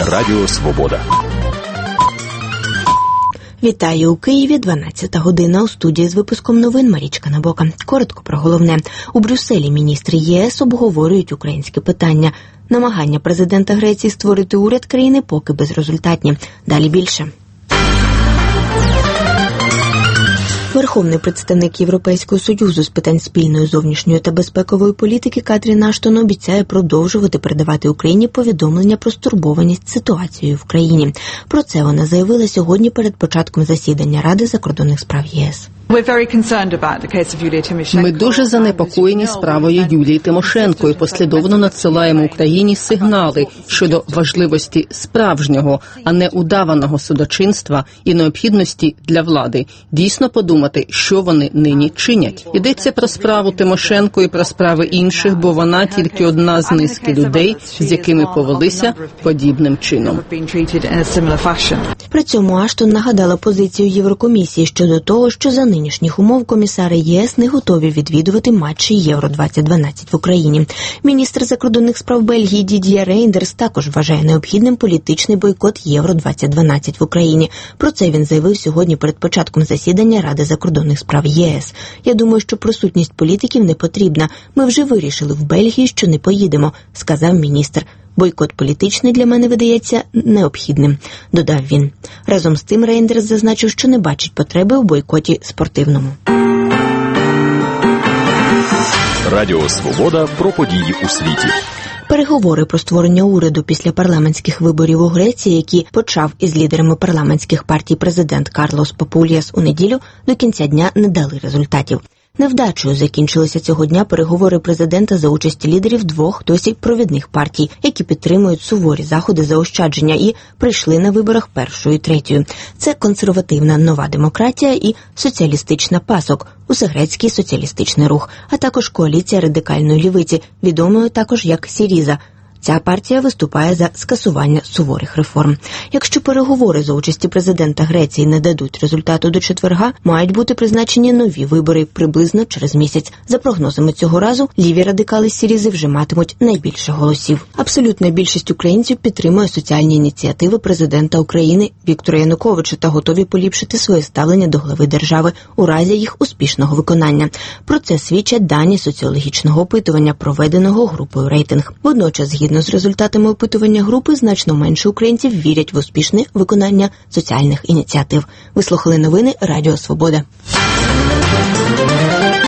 Радіо Свобода. Вітаю у Києві, 12 година. У студії з випуском новин Марічка Набока. Коротко про головне. У Брюсселі міністри ЄС обговорюють українське питання. Намагання президента Греції створити уряд країни поки безрезультатні. Далі більше. Верховний представник Європейського Союзу з питань спільної зовнішньої та безпекової політики Катрін Аштон обіцяє продовжувати передавати Україні повідомлення про стурбованість ситуацією в країні. Про це вона заявила сьогодні перед початком засідання Ради закордонних справ ЄС. Ми дуже занепокоєні справою Юлії Тимошенко і послідовно надсилаємо Україні сигнали щодо важливості справжнього, а не удаваного судочинства і необхідності для влади дійсно подумати, що вони нині чинять. Йдеться про справу Тимошенко і про справи інших, бо вона тільки одна з низки людей, з якими повелися подібним чином. При цьому Аштон нагадала позицію Єврокомісії щодо того, що за нинішніх умов комісари єС не готові відвідувати матчі Євро-2012 в Україні. Міністр закордонних справ Бельгії Дід'є Рейндерс також вважає необхідним політичний бойкот Євро-2012 в Україні. Про це він заявив сьогодні перед початком засідання Ради закордонних справ ЄС. Я думаю, що присутність політиків не потрібна. Ми вже вирішили в Бельгії, що не поїдемо, сказав міністр. Бойкот політичний для мене видається необхідним, додав він. Разом з тим Рейндерс зазначив, що не бачить потреби у бойкоті спортивному. Радіо Свобода про події у світі. Переговори про створення уряду після парламентських виборів у Греції, які почав із лідерами парламентських партій президент Карлос Папуліас у неділю, до кінця дня не дали результатів. Невдачею закінчилися цього дня переговори президента за участі лідерів двох досі провідних партій, які підтримують суворі заходи заощадження і прийшли на виборах першою і третьою. Це консервативна Нова демократія і соціалістична ПАСОК, Усегрецький соціалістичний рух, а також коаліція радикальної лівиці, відомою також як Сіріза. Ця партія виступає за скасування суворих реформ. Якщо переговори за участі президента Греції не дадуть результату до четверга, мають бути призначені нові вибори приблизно через місяць. За прогнозами цього разу, ліві радикали Сірізи вже матимуть найбільше голосів. Абсолютна більшість українців підтримує соціальні ініціативи президента України Віктора Януковича та готові поліпшити своє ставлення до глави держави у разі їх успішного виконання. Про це свідчать дані соціологічного опитування, проведеного групою «Рейтинг». Водночас, згідно з результатами опитування групи, значно менше українців вірять в успішне виконання соціальних ініціатив. Ви слухали новини Радіо Свобода.